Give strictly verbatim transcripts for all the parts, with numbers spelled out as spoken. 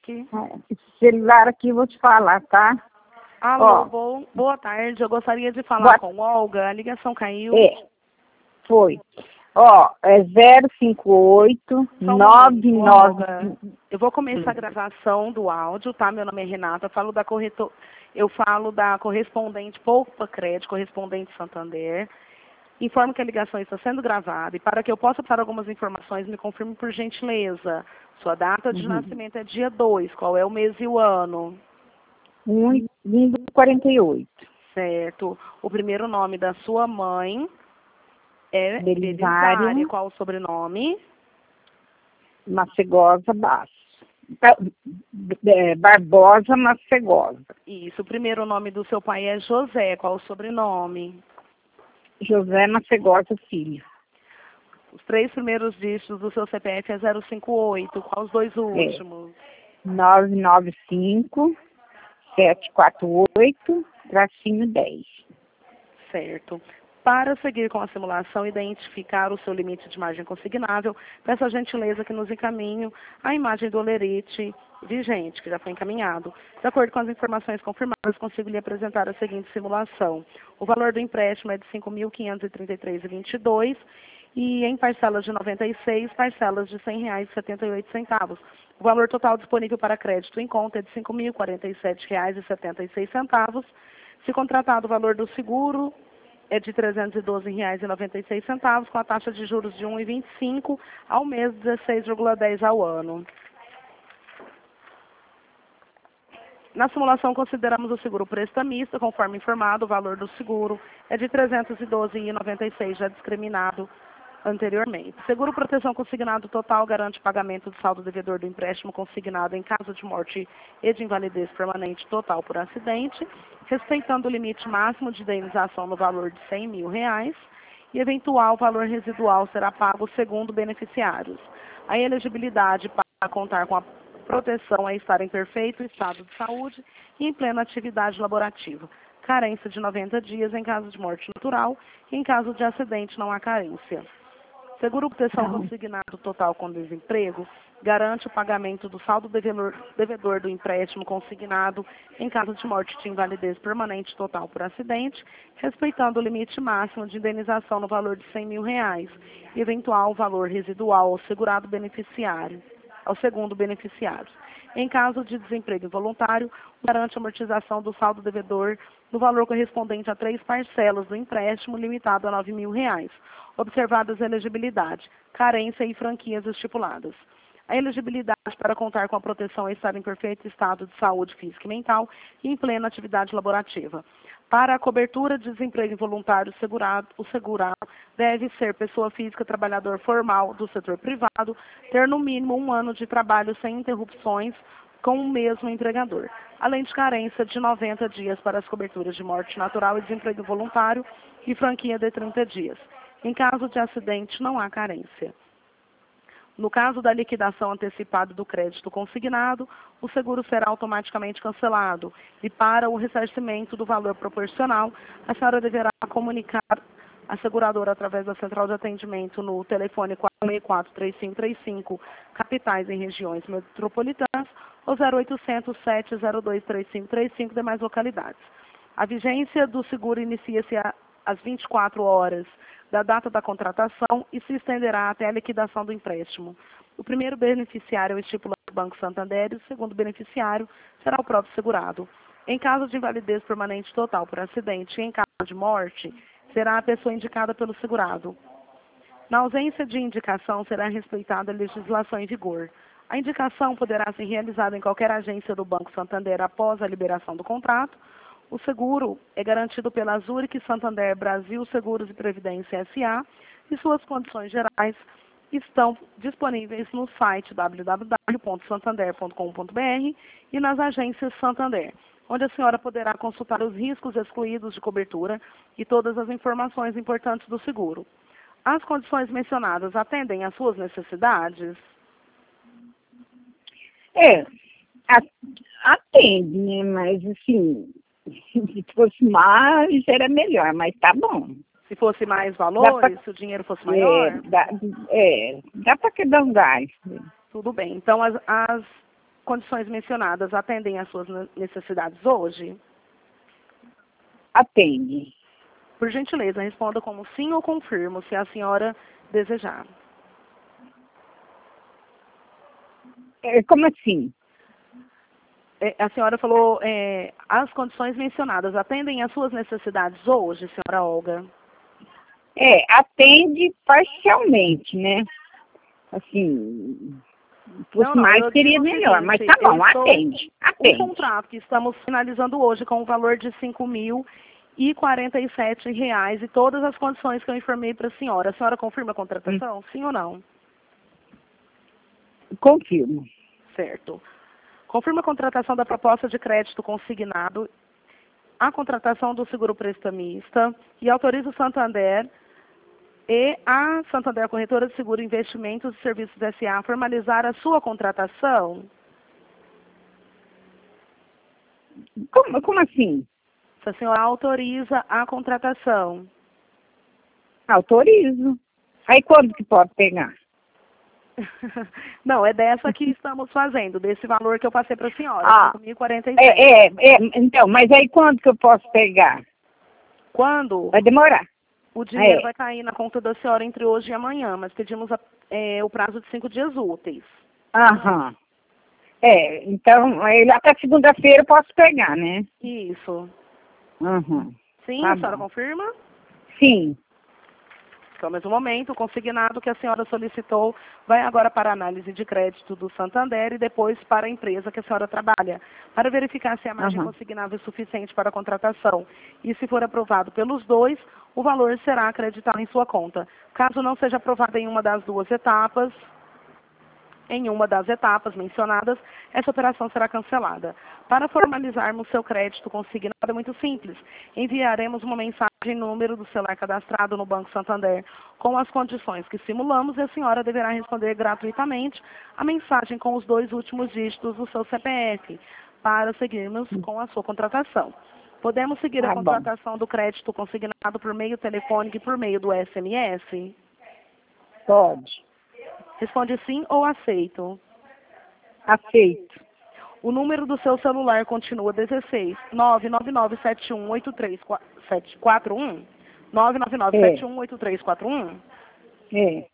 Fisk. Esse celular aqui eu vou te falar, tá? Alô, Ó, bom, boa tarde. Eu gostaria de falar boa, com Olga. A ligação caiu. é, foi. Ó, é zero cinco oito Só um nove momento, nove. Olga. Eu vou começar a gravação do áudio, tá? Meu nome é Renata. Eu falo da corretor... Eu falo da correspondente Poupa Crédito, correspondente Santander. Informo que a ligação está sendo gravada e para que eu possa passar algumas informações, me confirme por gentileza. Sua data de Uhum. nascimento é dia dois. Qual é o mês e o ano? um do quarenta e oito. Certo. O primeiro nome da sua mãe é Belisário Belisária. Qual o sobrenome? Macegosa Basso. Ba- é, Barbosa Macegosa. Isso. O primeiro nome do seu pai é José. Qual o sobrenome? José Macegosa Filho. Os três primeiros dígitos do seu C P F é zero cinco oito. Qual os dois últimos? nove nove cinco sete quatro oito tracinho dez. Certo. Para seguir com a simulação e identificar o seu limite de margem consignável, peço a gentileza que nos encaminhe a imagem do olerite vigente, que já foi encaminhado. De acordo com as informações confirmadas, consigo lhe apresentar a seguinte simulação. O valor do empréstimo é de cinco mil quinhentos e trinta e três reais e vinte e dois centavos e em parcelas de noventa e seis, parcelas de cem reais e setenta e oito centavos. O valor total disponível para crédito em conta é de cinco mil quarenta e sete reais e setenta e seis centavos. Se contratado o valor do seguro, é de trezentos e doze reais e noventa e seis centavos, com a taxa de juros de um vírgula vinte e cinco ao mês, dezesseis vírgula dez ao ano. Na simulação, consideramos o seguro prestamista, conforme informado, o valor do seguro é de trezentos e doze reais e noventa e seis centavos, já discriminado anteriormente. Seguro proteção consignado total garante pagamento do saldo devedor do empréstimo consignado em caso de morte e de invalidez permanente total por acidente, respeitando o limite máximo de indenização no valor de cem mil reais, e eventual valor residual será pago segundo beneficiários. A elegibilidade para contar com a proteção é estar em perfeito estado de saúde e em plena atividade laborativa. Carência de noventa dias em caso de morte natural e em caso de acidente não há carência. Seguro proteção consignado total com desemprego garante o pagamento do saldo devedor, devedor do empréstimo consignado em caso de morte de invalidez permanente total por acidente, respeitando o limite máximo de indenização no valor de cem mil reais e eventual valor residual ao segurado beneficiário, ao segundo beneficiário. Em caso de desemprego involuntário, garante a amortização do saldo devedor no valor correspondente a três parcelas do empréstimo limitado a nove mil reais, observadas a elegibilidade, carência e franquias estipuladas. A elegibilidade para contar com a proteção é estar em perfeito estado de saúde física e mental e em plena atividade laborativa. Para a cobertura de desemprego involuntário, segurado, o segurado deve ser pessoa física, trabalhador formal do setor privado, ter no mínimo um ano de trabalho sem interrupções com o mesmo empregador, além de carência de noventa dias para as coberturas de morte natural e desemprego voluntário e franquia de trinta dias. Em caso de acidente, não há carência. No caso da liquidação antecipada do crédito consignado, o seguro será automaticamente cancelado e para o ressarcimento do valor proporcional, a senhora deverá comunicar a seguradora através da central de atendimento no telefone quatro seis quatro, três cinco três cinco, capitais em regiões metropolitanas, ou zero oitocentos, sete zero dois, três cinco três cinco, demais localidades. A vigência do seguro inicia-se às vinte e quatro horas da data da contratação e se estenderá até a liquidação do empréstimo. O primeiro beneficiário é o estipulado do Banco Santander e o segundo beneficiário será o próprio segurado. Em caso de invalidez permanente total por acidente e em caso de morte, será a pessoa indicada pelo segurado. Na ausência de indicação, será respeitada a legislação em vigor. A indicação poderá ser realizada em qualquer agência do Banco Santander após a liberação do contrato. O seguro é garantido pela Zurich Santander Brasil Seguros e Previdência S A e suas condições gerais estão disponíveis no site w w w ponto santander ponto com ponto b r e nas agências Santander, onde a senhora poderá consultar os riscos excluídos de cobertura e todas as informações importantes do seguro. As condições mencionadas atendem às suas necessidades? É, a- atende, né? Mas assim, se fosse mais, era melhor, mas tá bom. Se fosse mais Dá valores, pra, se o dinheiro fosse é, maior? dá, é, dá para quebrar um gás. Tudo bem. Então, as, as condições mencionadas atendem às suas necessidades hoje? Atende. Por gentileza, responda como sim ou confirmo, se a senhora desejar. É, como assim? É, a senhora falou, é, as condições mencionadas atendem às suas necessidades hoje, senhora Olga? É, atende parcialmente, né? Assim, se fosse Não, não, mais eu seria digo o melhor, mas seguinte, tá eu bom, estou, atende, o atende. contrato que estamos finalizando hoje com o valor de cinco mil e quarenta e sete reais e todas as condições que eu informei para a senhora. A senhora confirma a contratação? Hum, Sim ou não? confirmo. Certo. Confirma a contratação da proposta de crédito consignado, a contratação do seguro prestamista e autoriza o Santander e a Santander Corretora de Seguro Investimentos e Serviços S A a formalizar a sua contratação? Como, como assim? Se a senhora autoriza a contratação. Autorizo. Aí quando que pode pegar? Não, é dessa que estamos fazendo, desse valor que eu passei para a senhora, Ah, cinco mil e quarenta e sete. é, é, é, então, mas aí quando que eu posso pegar? Quando Vai demorar. o dinheiro É, vai cair na conta da senhora entre hoje e amanhã, mas pedimos a- é, o prazo de cinco dias úteis. aham. É, então, aí até segunda-feira eu posso pegar, né? Isso. Uhum. Sim, Tá a senhora bom. confirma? Sim, Então, mesmo momento, o consignado que a senhora solicitou vai agora para a análise de crédito do Santander e depois para a empresa que a senhora trabalha, para verificar se a margem aham. consignável é suficiente para a contratação. E se for aprovado pelos dois, o valor será acreditado em sua conta. Caso não seja aprovado em uma das duas etapas, em uma das etapas mencionadas, essa operação será cancelada. Para formalizarmos seu crédito consignado é muito simples. Enviaremos uma mensagem no número do celular cadastrado no Banco Santander com as condições que simulamos e a senhora deverá responder gratuitamente a mensagem com os dois últimos dígitos do seu C P F para seguirmos com a sua contratação. Podemos seguir a Tá bom. contratação do crédito consignado por meio telefônico e por meio do S M S? Pode. Responde sim ou aceito. Aceito. O número do seu celular continua dezesseis nove nove nove sete um oito três quatro um? nove nove nove É, sete um oito três quatro um? é.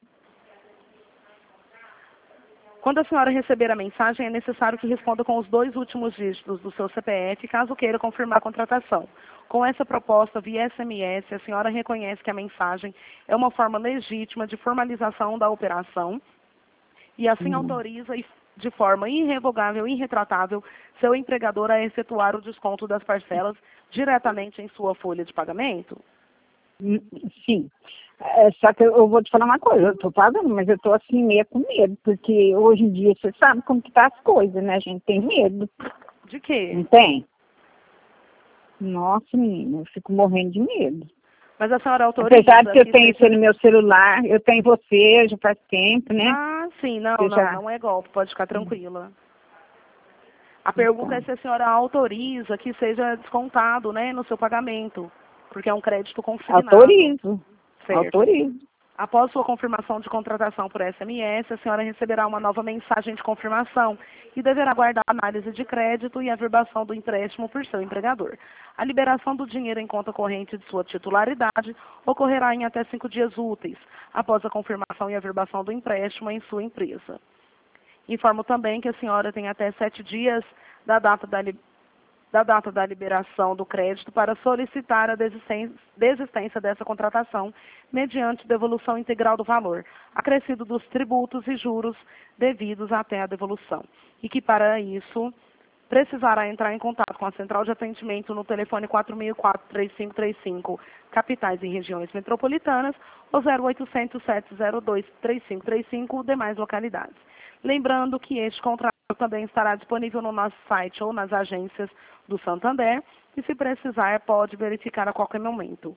Quando a senhora receber a mensagem, é necessário que responda com os dois últimos dígitos do seu C P F, caso queira confirmar a contratação. Com essa proposta via S M S, a senhora reconhece que a mensagem é uma forma legítima de formalização da operação e assim Uhum. autoriza de forma irrevogável e irretratável seu empregador a efetuar o desconto das parcelas diretamente em sua folha de pagamento? Hum, sim. É, só que eu, eu vou te falar uma coisa, eu tô pagando, mas eu tô assim meio com medo, porque hoje em dia você sabe como que tá as coisas, né? A gente tem medo, De quê? não tem? Nossa, menina, eu fico morrendo de medo. Mas a senhora Apesar de autoriza que eu que tenho você seja... no meu celular, eu tenho você já faz tempo, né? Ah, sim, não, Você não, já... não é golpe, pode ficar tranquila. A pergunta é Então, se a senhora autoriza que seja descontado, né, no seu pagamento, porque é um crédito consignado. autorizo, Certo. autorizo. Após sua confirmação de contratação por S M S, a senhora receberá uma nova mensagem de confirmação e deverá aguardar a análise de crédito e a verbação do empréstimo por seu empregador. A liberação do dinheiro em conta corrente de sua titularidade ocorrerá em até cinco dias úteis, após a confirmação e a verbação do empréstimo em sua empresa. Informo também que a senhora tem até sete dias da data da liberação da data da liberação do crédito para solicitar a desistência, desistência dessa contratação mediante devolução integral do valor, acrescido dos tributos e juros devidos até a devolução. E que para isso precisará entrar em contato com a central de atendimento no telefone quatro mil e quatro, três cinco três cinco, capitais e regiões metropolitanas, ou zero oitocentos, sete zero dois, três cinco três cinco, demais localidades. Lembrando que este contrato também estará disponível no nosso site ou nas agências do Santander e, se precisar, pode verificar a qualquer momento.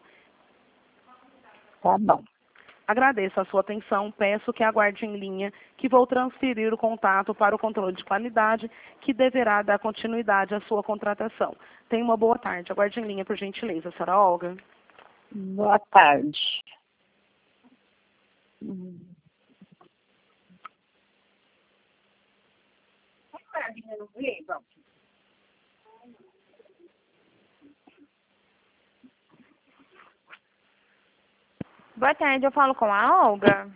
Tá bom. Agradeço a sua atenção, peço que aguarde em linha, que vou transferir o contato para o controle de qualidade, que deverá dar continuidade à sua contratação. Tenha uma boa tarde. Aguarde em linha, por gentileza, senhora Olga. Boa tarde. Hum. Sabina não veio, Valquíria? Boa tarde, eu falo com a Olga.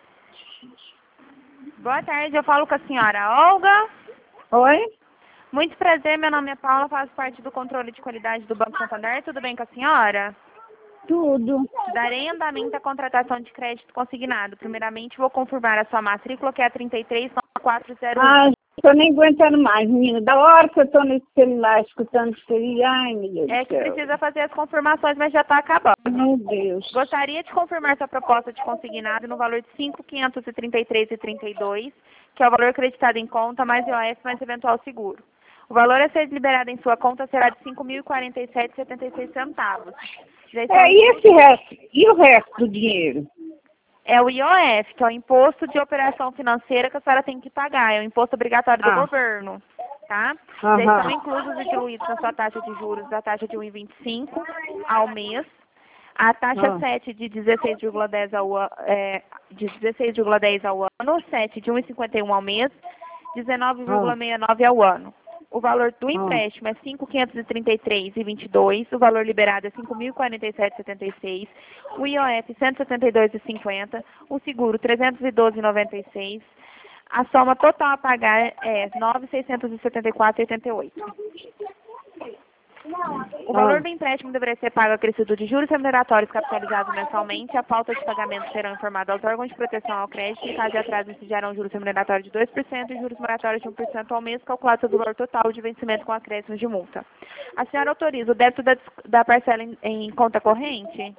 Boa tarde, eu falo com a senhora Olga. Oi? Muito prazer, meu nome é Paula, faço parte do controle de qualidade do Banco Santander. Tudo bem com a senhora? Tudo. Darei andamento à contratação de crédito consignado. Primeiramente, vou confirmar a sua matrícula, que é a trinta e três nove quatro zero um. Ah, tô nem aguentando mais, menina. Da hora que eu tô nesse celular escutando isso aí, ai, meu Deus É do que céu. precisa fazer as confirmações, mas já está acabando. Meu Deus. Gostaria de confirmar sua proposta de consignado no valor de cinco mil quinhentos e trinta e três reais e trinta e dois centavos, que é o valor acreditado em conta, mais I O F, mais eventual seguro. O valor a ser liberado em sua conta será de cinco mil e quarenta e sete reais e setenta e seis centavos. Já estão- É, e esse resto? E o resto do dinheiro? É o I O F, que é o Imposto de Operação Financeira que a senhora tem que pagar. É o imposto obrigatório do Ah. governo, tá? Já Aham. estão inclusos e diluídos na sua taxa de juros da taxa de um vírgula vinte e cinco ao mês. A taxa Ah. sete de dezesseis vírgula dez ao ano, é, de dezesseis vírgula dez ao ano, sete de um vírgula cinquenta e um ao mês, dezenove vírgula sessenta e nove ao ano. O valor do empréstimo é cinco mil quinhentos e trinta e três reais e vinte e dois centavos, o valor liberado é cinco mil e quarenta e sete reais e setenta e seis centavos, o I O F cento e setenta e dois reais e cinquenta centavos, o seguro trezentos e doze reais e noventa e seis centavos, a soma total a pagar é nove mil seiscentos e setenta e quatro reais e oitenta e oito centavos. O valor do empréstimo deverá ser pago acrescido de juros remuneratórios capitalizados mensalmente. A falta de pagamento serão informados aos órgãos de proteção ao crédito. Em caso de atraso, incidirão juros remuneratórios de dois por cento e juros moratórios de um por cento ao mês, calculados sobre o valor total de vencimento com acréscimos de multa. A senhora autoriza o débito da, da parcela em, em conta corrente?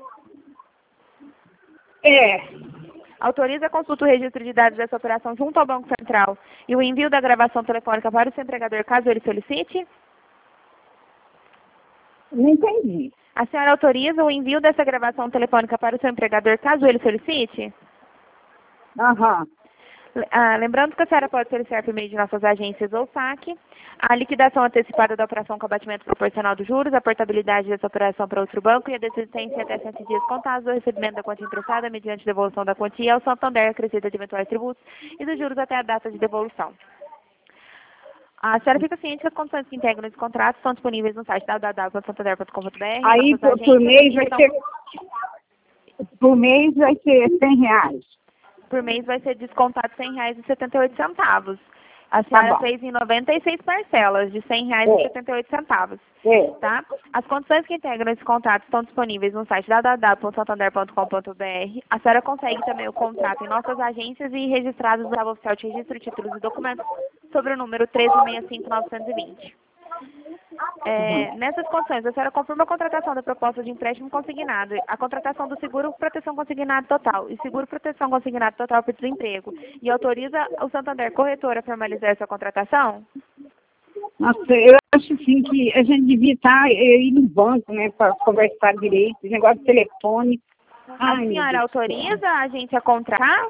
É. Autoriza a consulta do registro de dados dessa operação junto ao Banco Central e o envio da gravação telefônica para o seu empregador, caso ele solicite? Não entendi. A senhora autoriza o envio dessa gravação telefônica para o seu empregador, caso ele solicite? Aham. Ah, lembrando que a senhora pode solicitar por meio de nossas agências ou saque a liquidação antecipada da operação com abatimento proporcional dos juros, a portabilidade dessa operação para outro banco e a desistência até cento dias contados do recebimento da quantia emprestada mediante devolução da quantia ao Santander acrescida de eventuais tributos e dos juros até a data de devolução. A senhora fica ciente que as condições que integram esse contrato estão disponíveis no site w w w ponto santander ponto com ponto b r. Aí por, por mês vai ser. Por mês vai ser cem reais. Por mês vai ser descontado cem reais e setenta e oito centavos. A senhora bom. fez em noventa e seis parcelas de cem reais e setenta e oito centavos. É. Tá? As condições que integram esse contrato estão disponíveis no site w w w ponto santander ponto com ponto b r. A senhora consegue também o contrato em nossas agências e registrados no Tabela Oficial de Registro de Títulos e Documentos sobre o número treze sessenta e cinco novecentos e vinte. É, nessas condições, a senhora confirma a contratação da proposta de empréstimo consignado, a contratação do seguro proteção consignado total e seguro proteção consignado total por desemprego e autoriza o Santander Corretor a formalizar essa contratação? Nossa, eu acho assim que a gente devia estar aí no banco, né, para conversar direito, esse negócio de telefone. A Ai, meu senhora Deus do céu. autoriza a gente a contratar?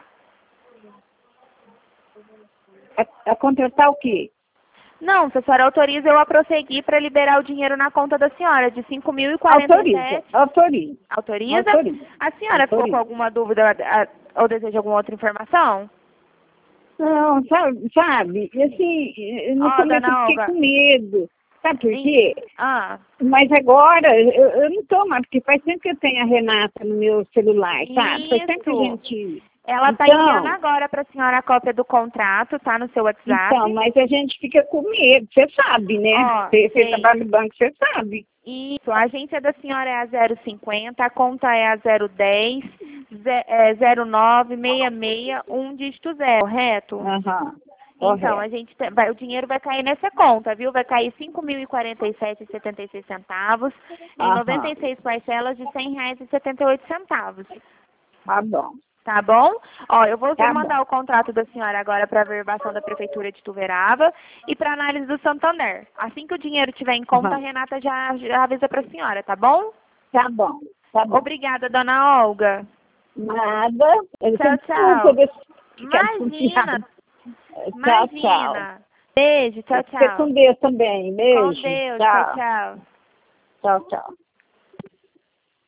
A, a contratar o quê? Não, se a senhora autoriza eu a prosseguir para liberar o dinheiro na conta da senhora de cinco mil e quarenta e sete. Autoriza, autoriza. Autoriza? Autoriza. A senhora ficou Autoriza. com alguma dúvida a- ou deseja alguma outra informação? Não, sabe, sabe, assim, no Ó, começo eu dona fiquei Olga. com medo. Sabe por quê? Ah, Mas agora, eu, eu não tô mais, porque faz tempo que eu tenho a Renata no meu celular, sabe? Faz tempo que a Isso. gente... ela está Então- enviando agora para a senhora a cópia do contrato, tá no seu WhatsApp. Então, mas a gente fica com medo, você sabe, né? Ó, Você você sei. trabalha no banco, você sabe. Isso, a agência da senhora é a zero cinquenta, a conta é a zero dez, ze- é, zero nove, seis seis, um dígito zero, correto? Aham. Então, correto. a gente tem- vai, o dinheiro vai cair nessa conta, viu? Vai cair cinco mil e quarenta e sete reais e setenta e seis centavos em Aham. noventa e seis parcelas de cem reais e setenta e oito centavos. Tá bom. Tá bom? Ó, eu vou Tá mandar o contrato da senhora agora para a verbação da Prefeitura de Tuverava e para análise do Santander. Assim que o dinheiro estiver em conta, Aham. a Renata já, já avisa para a senhora, tá bom? Tá bom. Tá bom. Obrigada, dona Olga. Nada. Eu Tchau, sempre tchau. culpa desse- que quer Imagina, desconfiar. Tchau, tchau. imagina. Beijo, tchau, Fica tchau. com Deus também. Beijo. Com Deus, Tchau. tchau, tchau. Tchau, tchau.